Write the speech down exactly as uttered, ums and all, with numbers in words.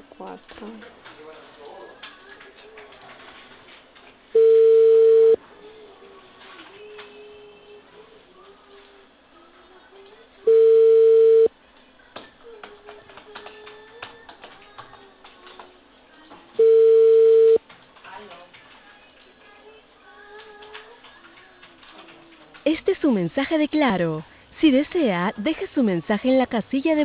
veinticuatro. Este es su mensaje de Claro. Si desea, deje su mensaje en la casilla de